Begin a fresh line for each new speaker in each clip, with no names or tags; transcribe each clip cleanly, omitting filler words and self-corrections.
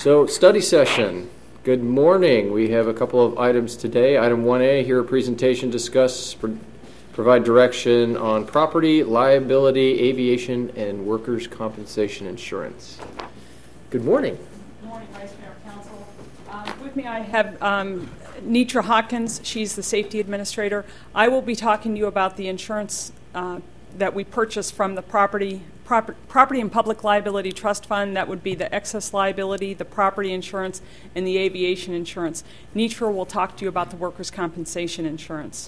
So, study session. Good morning. We have a couple of items today. Item 1A, hear a presentation, discuss, provide direction on property, liability, aviation, and workers' compensation insurance. Good morning.
Good morning, Vice Mayor, Council. With me I have Netra Hawkins. She's the safety administrator. I will be talking to you about the insurance that we purchased from the Property and Public Liability Trust Fund. That would be the excess liability, the property insurance, and the aviation insurance. Netra will talk to you about the workers' compensation insurance.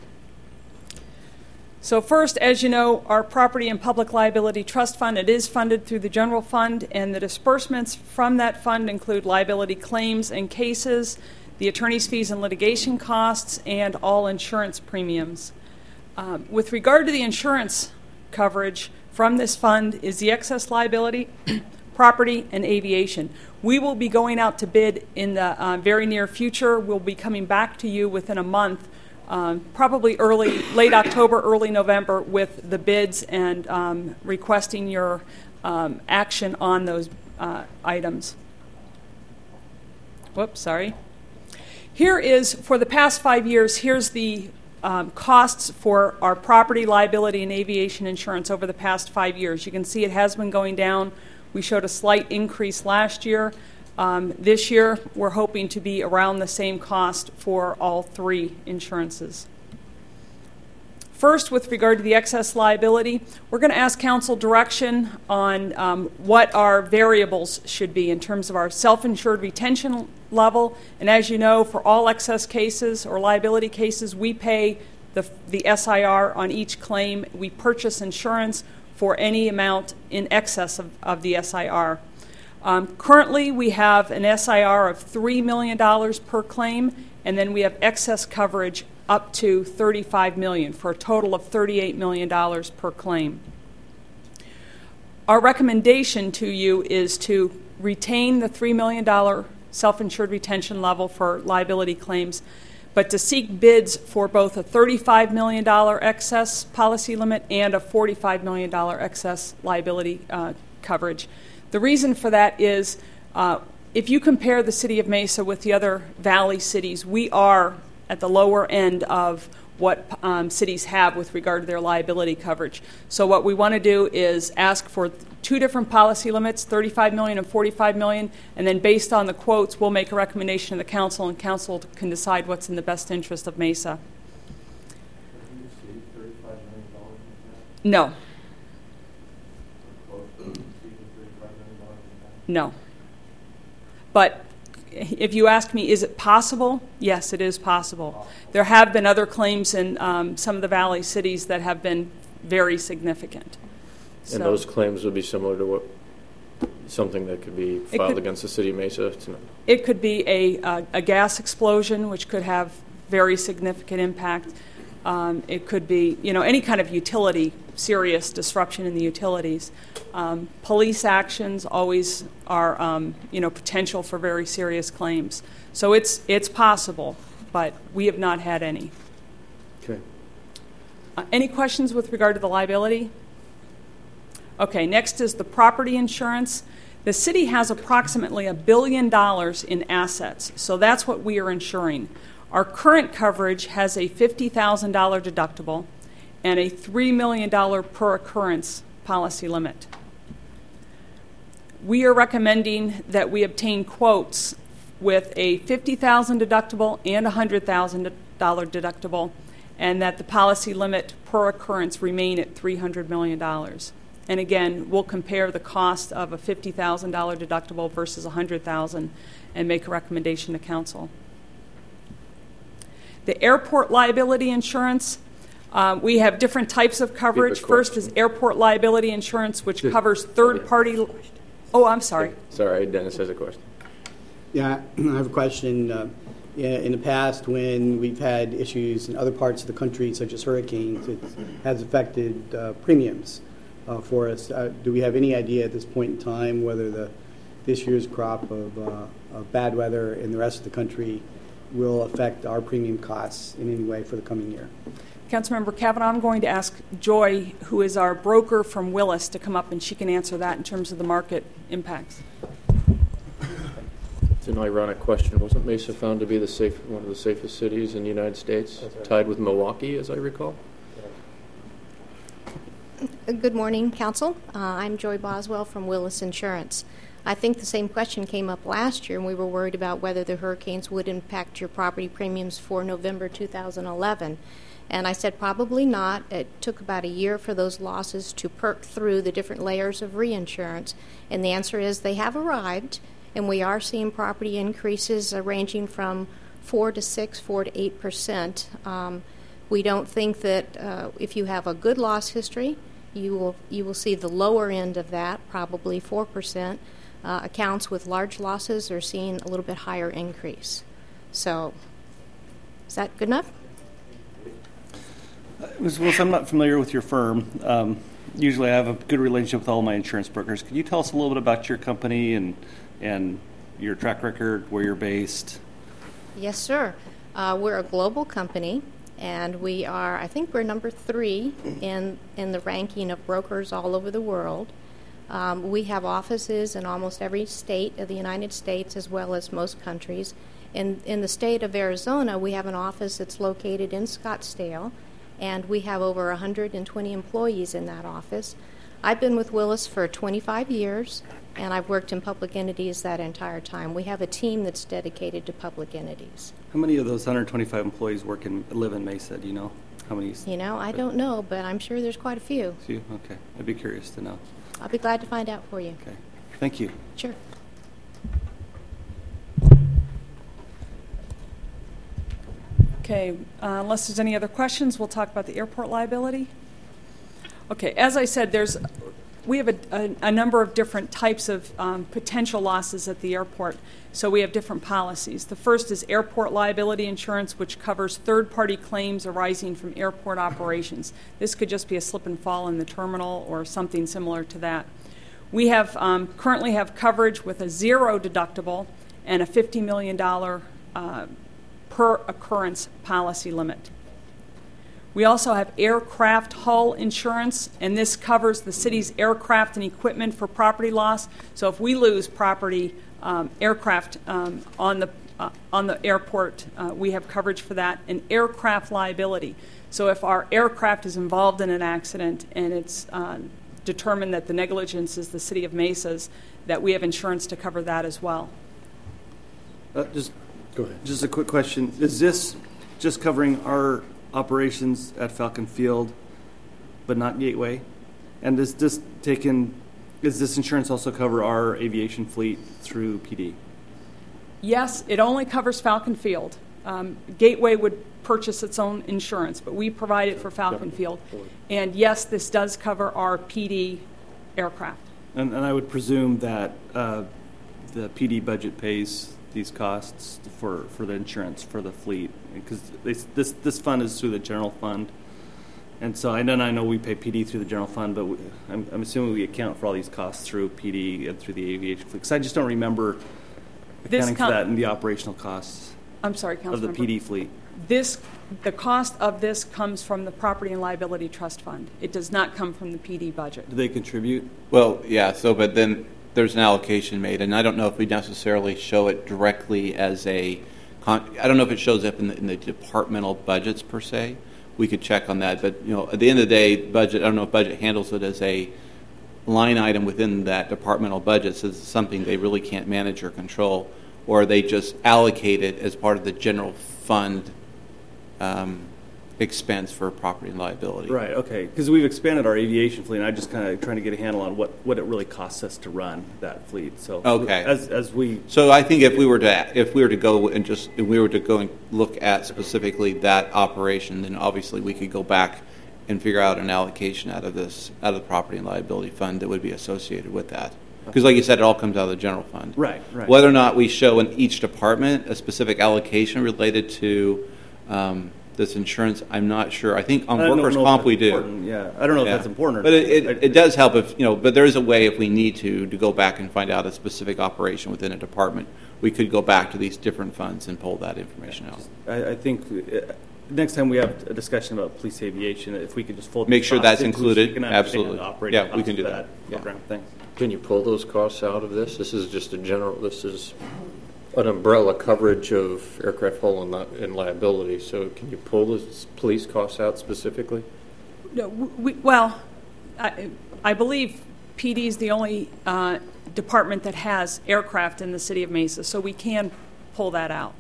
So first, as you know, our Property and Public Liability Trust Fund, it is funded through the general fund, and the disbursements from that fund include liability claims and cases, the attorney's fees and litigation costs, and all insurance premiums. With regard to the insurance coverage from this fund is the excess liability, property, and aviation. We will be going out to bid in the very near future. We'll be coming back to you within a month, probably late October, early November, with the bids and requesting your action on those items. Whoops, sorry. Here is, for the past 5 years, here's the costs for our property, liability, and aviation insurance over the past 5 years. You can see it has been going down. We showed a slight increase last year. This year, we're hoping to be around the same cost for all three insurances. First, with regard to the excess liability, we're going to ask council direction on what our variables should be in terms of our self-insured retention level. And as you know, for all excess cases or liability cases, we pay the SIR on each claim. We purchase insurance for any amount in excess of the SIR. Currently, we have an SIR of $3 million per claim, and then we have excess coverage up to $35 million for a total of $38 million per claim. Our recommendation to you is to retain the $3 million self-insured retention level for liability claims, but to seek bids for both a $35 million excess policy limit and a $45 million excess liability coverage. The reason for that is if you compare the city of Mesa with the other valley cities, we are at the lower end of what cities have with regard to their liability coverage. So what we want to do is ask for two different policy limits, $35 million and $45 million, and then based on the quotes, we'll make a recommendation to the council, and council can decide what's in the best interest of Mesa. No. No. But if you ask me, is it possible? Yes, it is possible. There have been other claims in some of the valley cities that have been very significant.
And those claims would be similar to something that could be filed against the city of Mesa?
It could be a gas explosion, which could have very significant impact. It could be, any kind of utility, serious disruption in the utilities. Police actions always are, potential for very serious claims. So it's possible, but we have not had any.
Okay.
Any questions with regard to the liability? Okay, next is the property insurance. The city has approximately $1 billion in assets, so that's what we are insuring. Our current coverage has a $50,000 deductible and a $3 million per occurrence policy limit. We are recommending that we obtain quotes with a $50,000 deductible and a $100,000 deductible, and that the policy limit per occurrence remain at $300 million. And again, we'll compare the cost of a $50,000 deductible versus $100,000 and make a recommendation to council. The airport liability insurance, we have different types of coverage. First is airport liability insurance, which covers third-party. Oh, I'm sorry.
Sorry, Dennis has a question.
Yeah, I have a question. In the past, when we've had issues in other parts of the country, such as hurricanes, it has affected premiums for us. Do we have any idea at this point in time whether this year's crop of bad weather in the rest of the country will affect our premium costs in any way for the coming year?
Councilmember Kavanaugh, I'm going to ask Joy, who is our broker from Willis, to come up, and she can answer that in terms of the market impacts.
It's an ironic question. Wasn't Mesa found to be one of the safest cities in the United States, tied with Milwaukee, as I recall?
Good morning, Council. I'm Joy Boswell from Willis Insurance. I think the same question came up last year, and we were worried about whether the hurricanes would impact your property premiums for November 2011. And I said probably not. It took about a year for those losses to perk through the different layers of reinsurance. And the answer is they have arrived, and we are seeing property increases ranging from 4 to 6, 4 to 8%. We don't think that if you have a good loss history, you will see the lower end of that, probably 4%. Accounts with large losses are seeing a little bit higher increase. So, is that good enough?
Ms. Willis, I'm not familiar with your firm. Usually I have a good relationship with all my insurance brokers. Could you tell us a little bit about your company and your track record, where you're based?
Yes, sir. We're a global company, and I think we're number 3 in the ranking of brokers all over the world. We have offices in almost every state of the United States as well as most countries. In the state of Arizona, we have an office that's located in Scottsdale, and we have over 120 employees in that office. I've been with Willis for 25 years, and I've worked in public entities that entire time. We have a team that's dedicated to public entities.
How many of those 125 employees live in Mesa? Do you know how many?
I don't know, but I'm sure there's quite a few.
Okay. I'd be curious to know.
I'll be glad to find out for you.
Okay. Thank you.
Sure.
Okay, unless there's any other questions, we'll talk about the airport liability. Okay, as I said, we have a number of different types of potential losses at the airport, so we have different policies. The first is airport liability insurance, which covers third-party claims arising from airport operations. This could just be a slip and fall in the terminal or something similar to that. We have currently have coverage with a 0 deductible and a $50 million per occurrence policy limit. We also have aircraft hull insurance, and this covers the city's aircraft and equipment for property loss. So if we lose property, aircraft on the airport, we have coverage for that, and aircraft liability. So if our aircraft is involved in an accident and it's determined that the negligence is the city of Mesa's, that we have insurance to cover that as well.
Go ahead. Just a quick question. Is this just covering our operations at Falcon Field, but not Gateway? And does this insurance also cover our aviation fleet through PD?
Yes, it only covers Falcon Field. Gateway would purchase its own insurance, but we provide it for Falcon Field. And yes, this does cover our PD aircraft. And
I would presume that the PD budget pays these costs for the insurance for the fleet, because this fund is through the general fund, and so I know we pay PD through the general fund, but I'm assuming we account for all these costs through PD and through the aviation fleet, because I just don't remember accounting for that in the operational costs.
I'm sorry, Councilmember.
Of the PD fleet.
The cost of this comes from the Property and Liability Trust Fund. It does not come from the PD budget.
Do they contribute?
Well, yeah. But then there's an allocation made, and I don't know if we necessarily show it directly as I don't know if it shows up in the departmental budgets per se. We could check on that, but at the end of the day, budget. I don't know if budget handles it as a line item within that departmental budget, so it's something they really can't manage or control, or they just allocate it as part of the general fund expense for property and liability.
Right, okay. Because we've expanded our aviation fleet, and I'm just kind of trying to get a handle on what it really costs us to run that fleet. So
okay. So I think if we were to go and look at specifically that operation, then obviously we could go back and figure out an allocation out of the property and liability fund that would be associated with that. Because like you said, it all comes out of the general fund.
Right.
Whether or not we show in each department a specific allocation related to this insurance, I'm not sure. I think on workers' comp we do.
Important. Yeah, I don't know if that's important.
But it does help if But there is a way if we need to go back and find out a specific operation within a department. We could go back to these different funds and pull that information out.
I think next time we have a discussion about police aviation, if we could just fold
make sure that's included.
Absolutely.
Yeah, we can do that.
Program. Thanks.
Can you pull those costs out of this? This is just a general. This is an umbrella coverage of aircraft hull and liability. So can you pull the police costs out specifically?
No, I believe PD is the only department that has aircraft in the city of Mesa, so we can pull that out.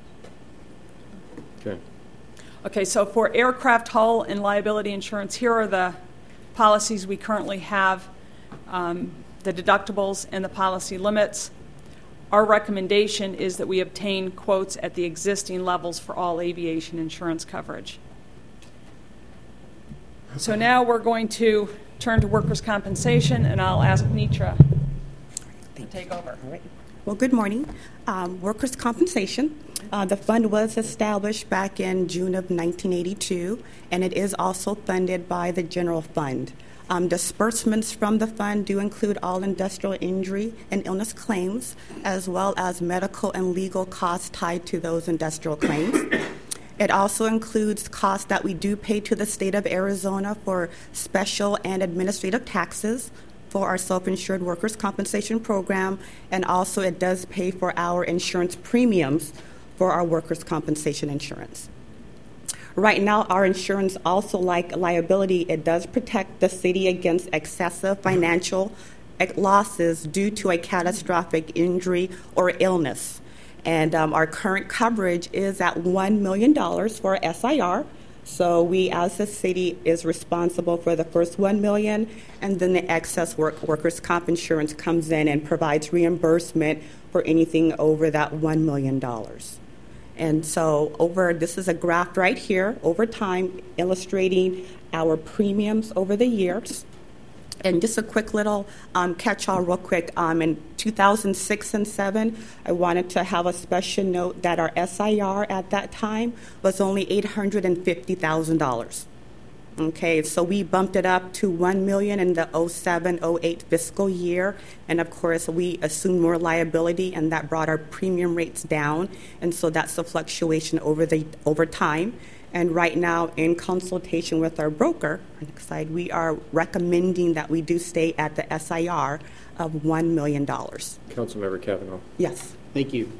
Okay.
Okay, so for aircraft hull and liability insurance, here are the policies we currently have, the deductibles and the policy limits. Our recommendation is that we obtain quotes at the existing levels for all aviation insurance coverage. So now we're going to turn to workers' compensation, and I'll ask Nitra to take over.
All right. Well, good morning. Workers' compensation. The fund was established back in June of 1982, and it is also funded by the general fund. Disbursements from the fund do include all industrial injury and illness claims, as well as medical and legal costs tied to those industrial claims. It also includes costs that we do pay to the state of Arizona for special and administrative taxes for our self-insured workers' compensation program, and also it does pay for our insurance premiums for our workers' compensation insurance. Right now, our insurance also, like liability, it does protect the city against excessive financial losses due to a catastrophic injury or illness. And our current coverage is at $1 million for SIR. So we, as the city, is responsible for the first $1 million, and then the excess workers' comp insurance comes in and provides reimbursement for anything over that $1 million. And so this is a graph right here over time illustrating our premiums over the years. And just a quick little catch-all real quick. In 2006 and 2007, I wanted to have a special note that our SIR at that time was only $850,000. Okay, so we bumped it up to $1 million in the 07-08 fiscal year, and of course we assumed more liability, and that brought our premium rates down, and so that's the fluctuation over time. And right now, in consultation with our broker, on the side, we are recommending that we do stay at the SIR of $1 million.
Councilmember Kavanaugh.
Yes. Thank you.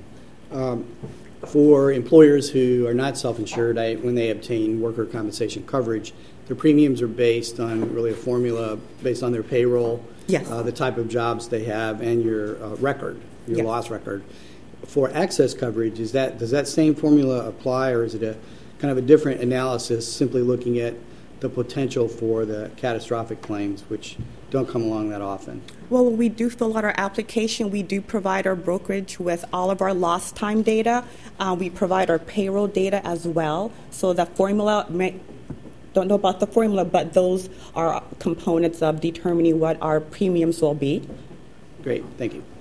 For employers who are not self-insured, when they obtain worker compensation coverage, their premiums are based on really a formula based on their payroll,
yes,
the type of jobs they have, and your record, your
yes,
loss record. For excess coverage, does that same formula apply, or is it a kind of a different analysis, simply looking at the potential for the catastrophic claims, which don't come along that often?
Well, when we do fill out our application, we do provide our brokerage with all of our lost time data. We provide our payroll data as well. So the formula, don't know about the formula, but those are components of determining what our premiums will be.
Great, thank you.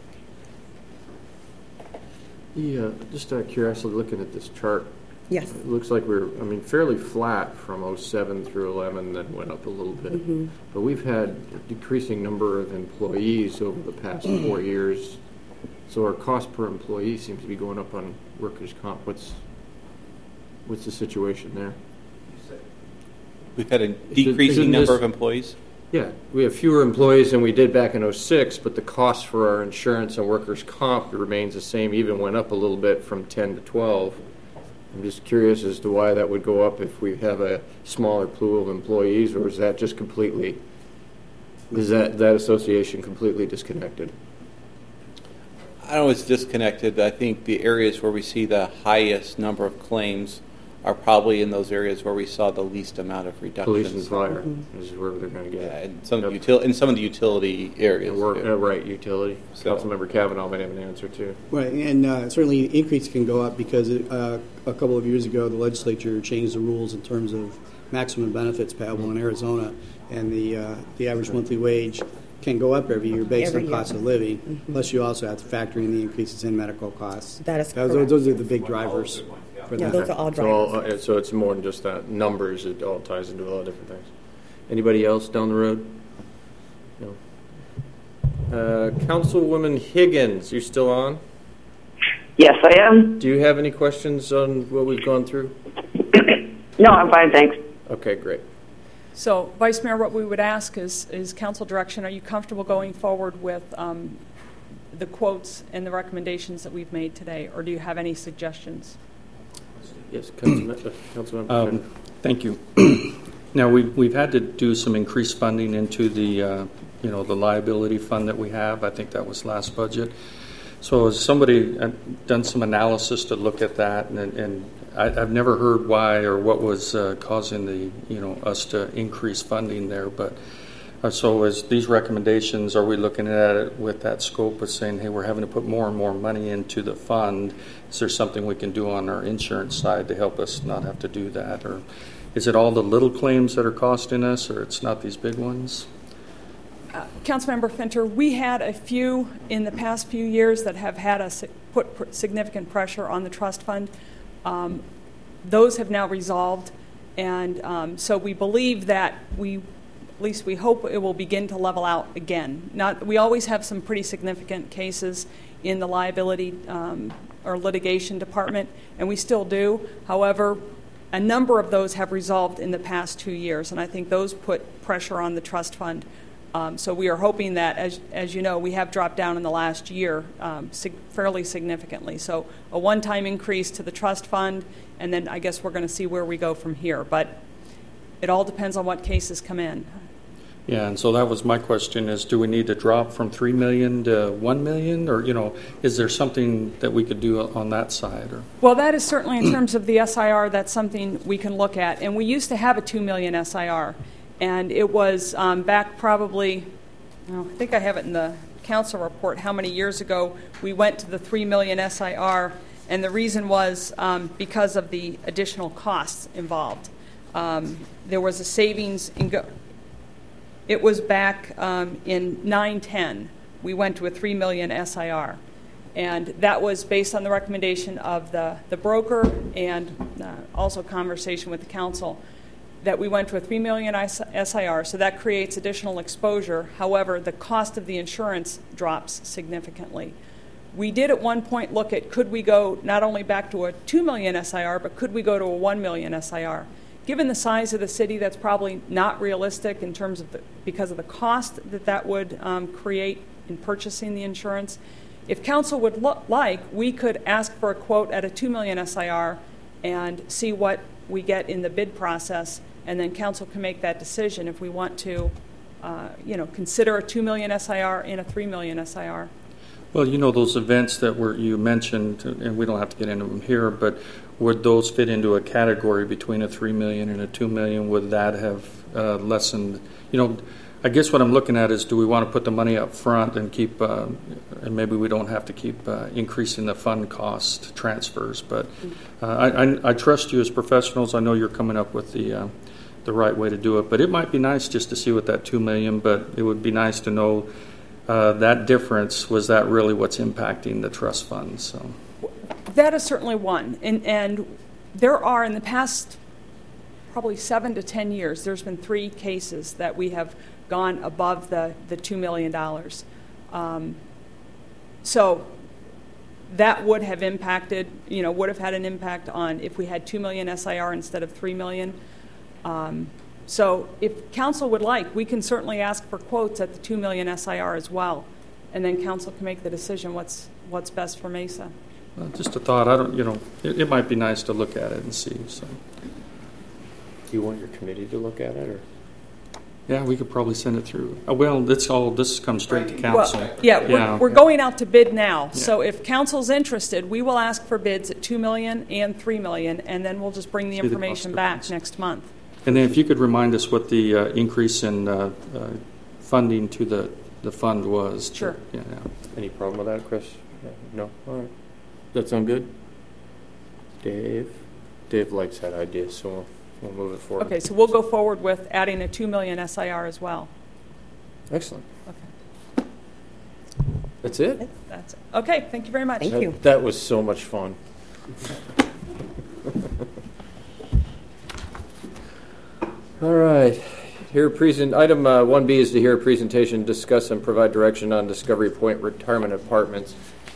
Yeah, just out of curiosity, looking at this chart,
yes,
it looks like we're, fairly flat from 07 through 11, then went up a little bit. Mm-hmm. But we've had a decreasing number of employees over the past 4 years. So our cost per employee seems to be going up on workers' comp. What's the situation there?
We've had a decreasing number of employees?
Yeah, we have fewer employees than we did back in 06, but the cost for our insurance and workers' comp remains the same, even went up a little bit from 10 to 12. I'm just curious as to why that would go up if we have a smaller pool of employees, or is that just completely, is that association completely disconnected?
I don't know if it's disconnected. I think the areas where we see the highest number of claims are probably in those areas where we saw the least amount of reductions.
Police and fire is where they're going to get.
Yeah, and some of the utility areas.
Right, utility. So. Councilmember Kavanaugh may have an answer too.
Right, and certainly increase can go up because a couple of years ago the legislature changed the rules in terms of maximum benefits payable in Arizona, and the average monthly wage can go up every year based on cost of living. Mm-hmm. Plus, you also have to factor in the increases in medical costs.
That is correct.
Those are the big drivers.
Yeah, those are all drivers.
So it's more than just that numbers. It all ties into a lot of different things. Anybody else down the road? No. Councilwoman Higgins, you still on?
Yes, I am.
Do you have any questions on what we've gone through?
No, I'm fine, thanks.
Okay, great.
So, Vice Mayor, what we would ask is council direction. Are you comfortable going forward with the quotes and the recommendations that we've made today, or do you have any suggestions?
Yes, Councilmember.
Thank you. Now, we've had to do some increased funding into the the liability fund that we have. I think that was last budget. So has somebody done some analysis to look at that, and I've never heard why or what was causing us to increase funding there. But so as these recommendations, are we looking at it with that scope of saying, hey, we're having to put more and more money into the fund? Is there something we can do on our insurance side to help us not have to do that? Or is it all the little claims that are costing us, or it's not these big ones?
Councilmember Finter, we had a few in the past few years that have had us put significant pressure on the trust fund. Those have now resolved, and so we believe that at least we hope it will begin to level out again. We always have some pretty significant cases in the liability or litigation department, and we still do. However, a number of those have resolved in the past 2 years, and I think those put pressure on the trust fund. So we are hoping that, as you know, we have dropped down in the last year fairly significantly. So a one-time increase to the trust fund, and then I guess we're going to see where we go from here. But it all depends on what cases come in.
Yeah, and so that was my question: is do we need to drop from $3 million to $1 million, or is there something that we could do on that side? Or?
Well, that is certainly in terms of the SIR. That's something we can look at, and we used to have a $2 million SIR. And it was back probably, I think I have it in the council report, how many years ago we went to the $3 million SIR, and the reason was because of the additional costs involved. There was a savings. It was back in 9-10. We went to a $3 million SIR. And that was based on the recommendation of the broker and also conversation with the council, that we went to a $3 million SIR, so that creates additional exposure. However, the cost of the insurance drops significantly. We did at one point look at, could we go not only back to a $2 million SIR, but could we go to a $1 million SIR? Given the size of the city, that's probably not realistic in terms of because of the cost that would create in purchasing the insurance. If council would like, we could ask for a quote at a $2 million SIR and see what we get in the bid process, and then council can make that decision if we want to, consider a $2 million SIR and a $3 million SIR.
Well, those events that you mentioned, and we don't have to get into them here, but would those fit into a category between a $3 million and a $2 million? Would that have lessened? I guess what I'm looking at is, do we want to put the money up front and keep, and maybe we don't have to keep increasing the fund cost transfers. But I trust you as professionals. I know you're coming up with the right way to do it. But it might be nice just to see what that $2 million. But it would be nice to know that difference. Was that really what's impacting the trust fund? So
that is certainly one, and there are in the past probably 7 to 10 years. There's been 3 cases that we have gone above the $2 million. So that would have impacted, would have had an impact on if we had $2 million SIR instead of $3 million. So if council would like, we can certainly ask for quotes at the $2 million SIR as well, and then council can make the decision what's best for Mesa.
Well, just a thought. It might be nice to look at it and see. So,
do you want your committee to look at it, or?
Yeah, we could probably send it through. This comes straight to council.
Well, we're going out to bid now. Yeah. So if council's interested, we will ask for bids at $2 million and $3 million, and then we'll just bring the information back next month.
And then if you could remind us what the increase in funding to the fund was.
Sure.
Yeah. Any problem with that, Chris? No? All right. Does that sound good? Dave likes that idea, so we'll move it forward.
Okay, so we'll go forward with adding a $2 million SIR as well.
Excellent.
Okay.
That's it?
That's it. Okay, thank you very much.
Thank you.
That was so much fun. All right. Item 1B is to hear a presentation, discuss and provide direction on Discovery Point Retirement Apartments.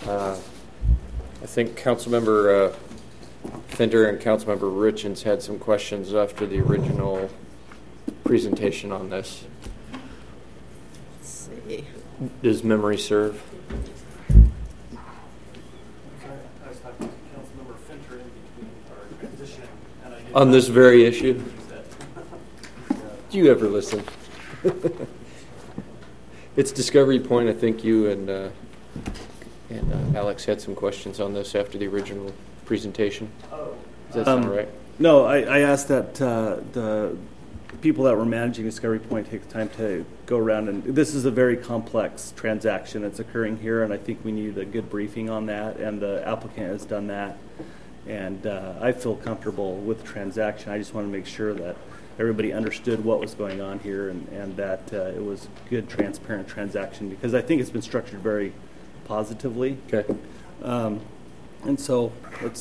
I think Councilmember Finter and Councilmember Richens had some questions after the original presentation on this.
Let's see.
Does memory serve? on this very issue. Do you ever listen? It's Discovery Point. I think you and Alex had some questions on this after the original presentation. Does that sound right?
No, I asked that the people that were managing Discovery Point take the time to go around, and this is a very complex transaction that's occurring here, and I think we need a good briefing on that, and the applicant has done that, and I feel comfortable with the transaction. I just want to make sure that everybody understood what was going on here, and that it was a good, transparent transaction, because I think it's been structured very positively.
Okay.
And so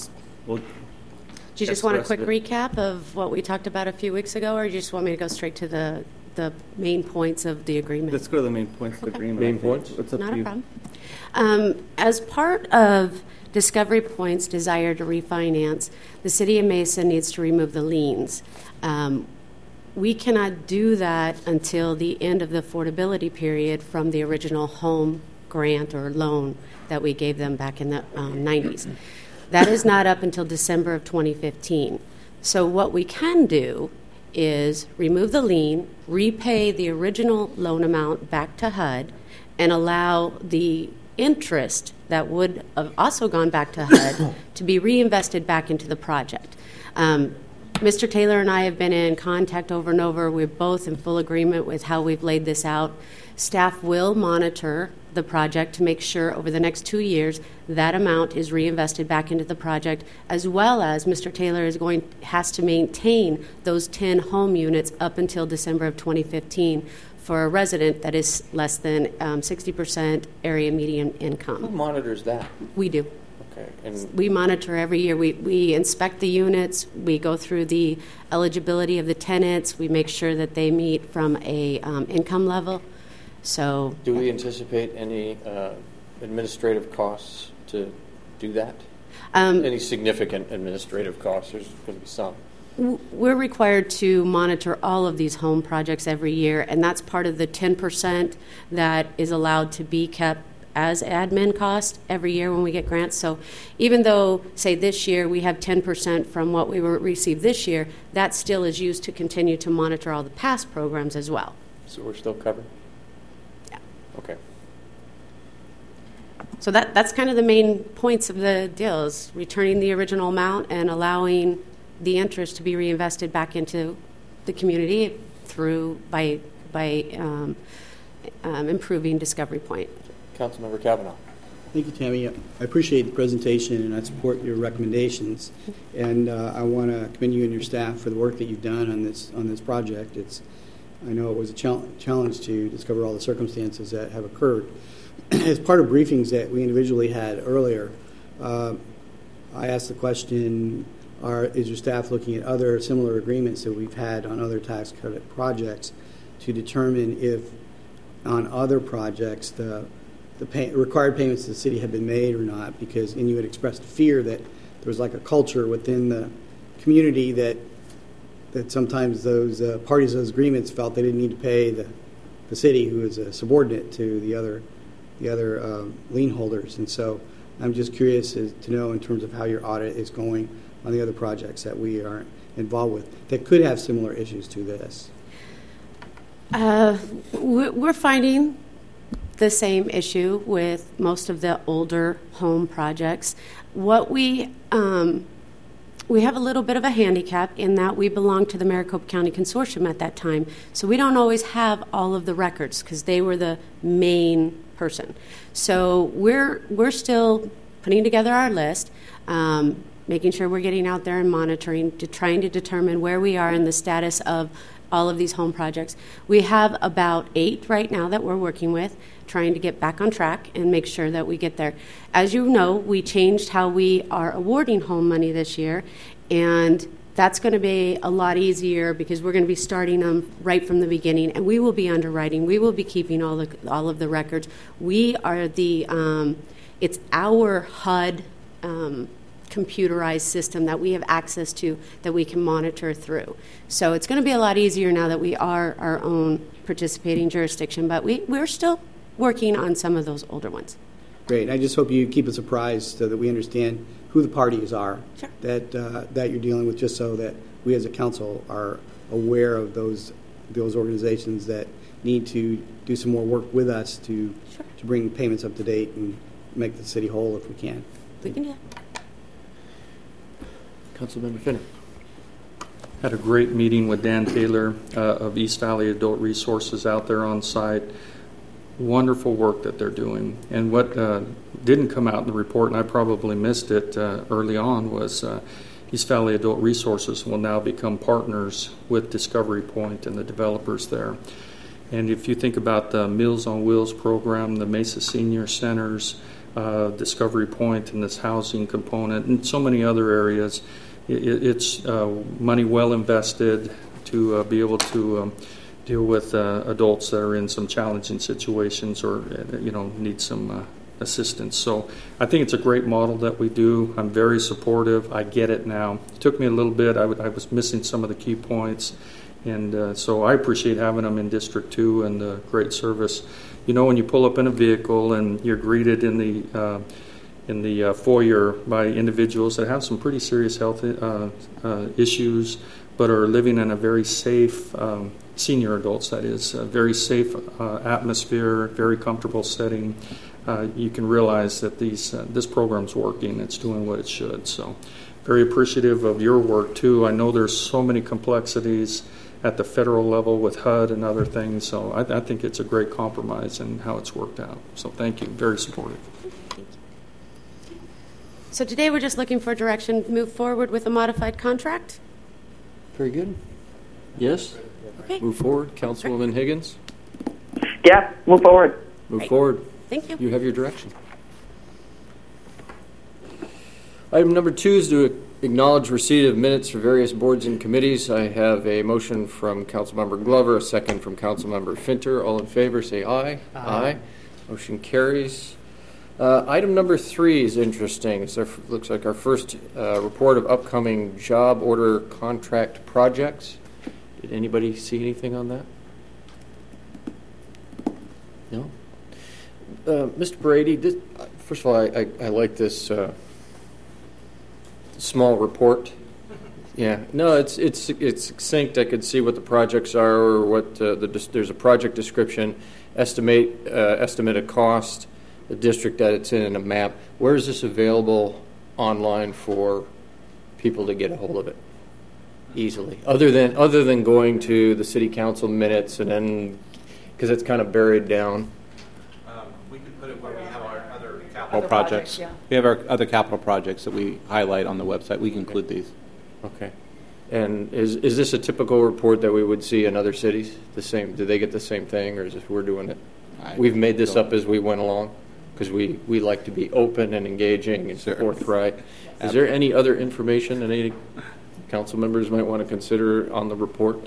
do you just want a quick recap of what we talked about a few weeks ago, or do you just want me to go straight to the main points of the agreement?
Let's go to the main points of the agreement.
Main points?
What's up
Not
to
a
you?
problem. As part of Discovery Point's desire to refinance, the City of Mesa needs to remove the liens. We cannot do that until the end of the affordability period from the original home grant or loan that we gave them back in the 90s. That is not up until December of 2015. So what we can do is remove the lien, repay the original loan amount back to HUD, and allow the interest that would have also gone back to HUD to be reinvested back into the project. Mr. Taylor and I have been in contact over and over. We're both in full agreement with how we've laid this out. Staff will monitor the project to make sure over the next 2 years that amount is reinvested back into the project, as well as Mr. Taylor has to maintain those 10 home units up until December of 2015 for a resident that is less than 60% area median income.
Who monitors that?
We do.
Okay. And
we monitor every year. We inspect the units. We go through the eligibility of the tenants. We make sure that they meet from a income level. So,
do we anticipate any administrative costs to do that? Any significant administrative costs? There's going to be some.
We're required to monitor all of these home projects every year, and that's part of the 10% that is allowed to be kept as admin cost every year when we get grants. So even though, say, this year we have 10% from what we received this year, that still is used to continue to monitor all the past programs as well.
So we're still covered?
Yeah.
Okay.
So that's kind of the main points of the deal, is returning the original amount and allowing the interest to be reinvested back into the community by improving Discovery Point.
Councilmember Kavanaugh.
Thank you, Tammy. I appreciate the presentation, and I support your recommendations. And I want to commend you and your staff for the work that you've done on this project. I know it was a challenge to discover all the circumstances that have occurred. As part of briefings that we individually had earlier, I asked the question, is your staff looking at other similar agreements that we've had on other tax credit projects to determine if on other projects the required payments to the city have been made or not? Because you had expressed fear that there was like a culture within the community that sometimes those parties to those agreements felt they didn't need to pay the city, who is a subordinate to the other lien holders. And so I'm just curious to know in terms of how your audit is going on the other projects that we are involved with that could have similar issues to this.
We're finding the same issue with most of the older home projects. What we have a little bit of a handicap in that we belong to the Maricopa County Consortium at that time, so we don't always have all of the records because they were the main person. So we're still putting together our list, making sure we're getting out there and monitoring, trying to determine where we are in the status of all of these home projects. We have about 8 right now that we're working with, trying to get back on track and make sure that we get there. As you know, we changed how we are awarding home money this year, and that's going to be a lot easier because we're going to be starting them right from the beginning, and we will be underwriting. We will be keeping all of the records. We are it's our HUD computerized system that we have access to that we can monitor through. So it's going to be a lot easier now that we are our own participating jurisdiction, but we're still working on some of those older ones.
Great. I just hope you keep us apprised so that we understand who the parties are
Sure.
that you're dealing with, just so that we as a council are aware of those organizations that need to do some more work with us to bring payments up to date and make the city whole if we can.
We can do that.
Councilmember Finner.
Had a great meeting with Dan Taylor of East Valley Adult Resources out there on site. Wonderful work that they're doing. And what didn't come out in the report, and I probably missed it early on, was East Valley Adult Resources will now become partners with Discovery Point and the developers there. And if you think about the Meals on Wheels program, the Mesa Senior Centers, Discovery Point and this housing component, and so many other areas, it's money well invested to be able to deal with adults that are in some challenging situations or need some assistance. So I think it's a great model that we do. I'm very supportive. I get it now. It took me a little bit. I was missing some of the key points, and so I appreciate having them in District 2 and the great service. You know, when you pull up in a vehicle and you're greeted in the foyer by individuals that have some pretty serious health issues, but are living in a very safe, senior adults, that is, a very safe atmosphere, very comfortable setting, you can realize that this program's working. It's doing what it should. So very appreciative of your work, too. I know there's so many complexities at the federal level with HUD and other things, so I think it's a great compromise in how it's worked out. So thank you. Very supportive.
So today we're just looking for direction to move forward with a modified contract.
Very good. Yes?
Okay.
Move forward. Councilwoman Higgins?
Yeah, move forward.
Move forward.
Thank you.
You have your direction. Item number 2 is to acknowledge receipt of minutes for various boards and committees. I have a motion from Councilmember Glover, a second from Councilmember Finter. All in favor, say aye. Aye. Motion carries. Item number 3 is interesting. It looks like our first report of upcoming job order contract projects. Did anybody see anything on that? No? Mr. Brady, first of all, I like this small report. Yeah, no, it's succinct. I could see what the projects are, or what there's a project description, estimate of cost, the district that it's in, and a map. Where is this available online for people to get a hold of it easily? Other than going to the city council minutes, and then because it's kind of buried down.
We could put it where we have our other capital projects. Yeah. We have our other capital projects that we highlight on the website. We can include these.
Okay. And is this a typical report that we would see in other cities? The same? Do they get the same thing, or is this we're doing it? We've made this up as we went along because we like to be open and engaging and forthright. Is there any other information that any council members might want to consider on the report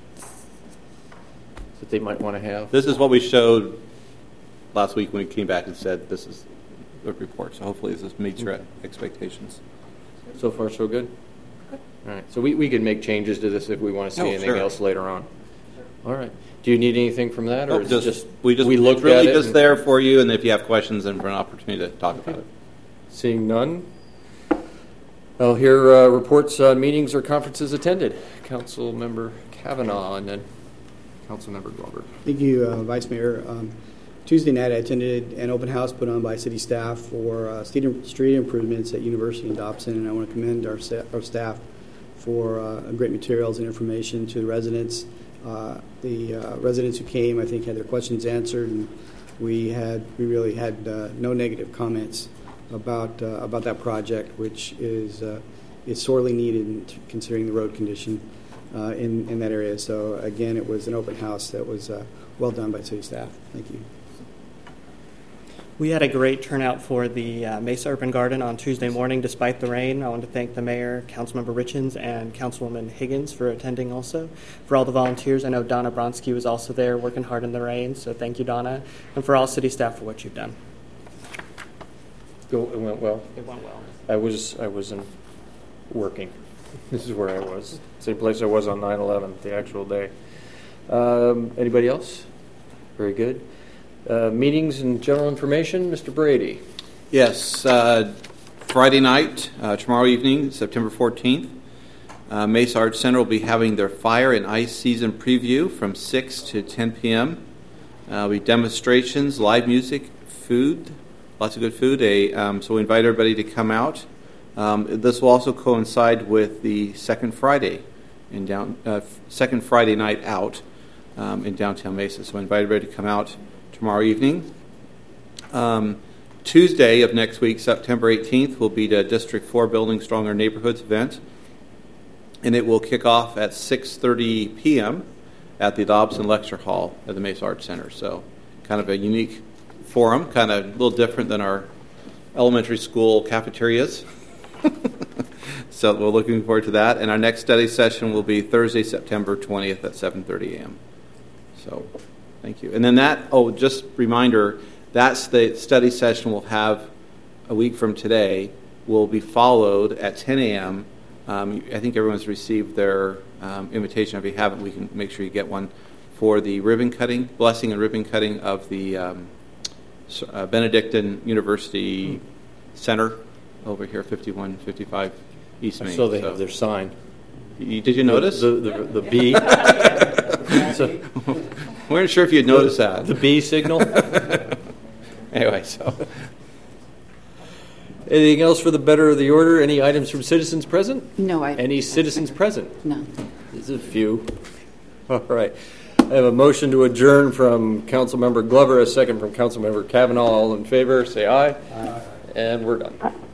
that they might want to have?
This is what we showed last week when we came back and said this is the report. So hopefully this meets your expectations.
So far, so good? All right. So we can make changes to this if we want to see anything else later on. All right. Do you need anything from that, or is it just we looked
really
at it?
Just there for you, and if you have questions, then for an opportunity to talk about it.
Seeing none, I'll hear reports on meetings or conferences attended. Council Member Kavanaugh, and then Council Member Glover.
Thank you, Vice Mayor. Tuesday night, I attended an open house put on by city staff for street improvements at University and Dobson, and I want to commend our staff for great materials and information to the residents. The residents who came, I think, had their questions answered, and we really had no negative comments about that project, which is sorely needed considering the road condition in that area. So again, it was an open house that was well done by city staff. Thank you.
We had a great turnout for the Mesa Urban Garden on Tuesday morning, despite the rain. I want to thank the mayor, Councilmember Richens, and Councilwoman Higgins for attending also. For all the volunteers, I know Donna Bronsky was also there working hard in the rain, so thank you, Donna. And for all city staff for what you've done.
It went well?
It went well.
I wasn't working. This is where I was. Same place I was on 9/11, the actual day. Anybody else? Very good. Meetings and general information, Mr. Brady.
Yes, Friday night, tomorrow evening, September 14th, Mesa Arts Center will be having their Fire and Ice season preview from 6 to 10 p.m. There'll be demonstrations, live music, food, lots of good food. So we invite everybody to come out. This will also coincide with the second Friday night out in downtown Mesa. So we invite everybody to come out tomorrow evening. Tuesday of next week, September 18th, will be the District 4 Building Stronger Neighborhoods event. And it will kick off at 6:30 p.m. at the Dobson Lecture Hall at the Mesa Arts Center. So kind of a unique forum, kind of a little different than our elementary school cafeterias. So we're looking forward to that. And our next study session will be Thursday, September 20th at 7:30 a.m. So thank you. And then just reminder, that's the study session we'll have a week from today, will be followed at 10 a.m. I think everyone's received their invitation. If you haven't, we can make sure you get one for the ribbon cutting, blessing and ribbon cutting of the Benedictine University Center over here, 5155 East Main.
So they have their sign.
Did you notice?
The B.
We weren't sure if you'd noticed that.
The B signal.
Anyway, so.
Anything else for the better of the order? Any items from citizens present?
No.
Any citizens present?
No.
There's a few. All right. I have a motion to adjourn from Councilmember Glover, a second from Councilmember Kavanaugh. All in favor, say aye. Aye. And we're done.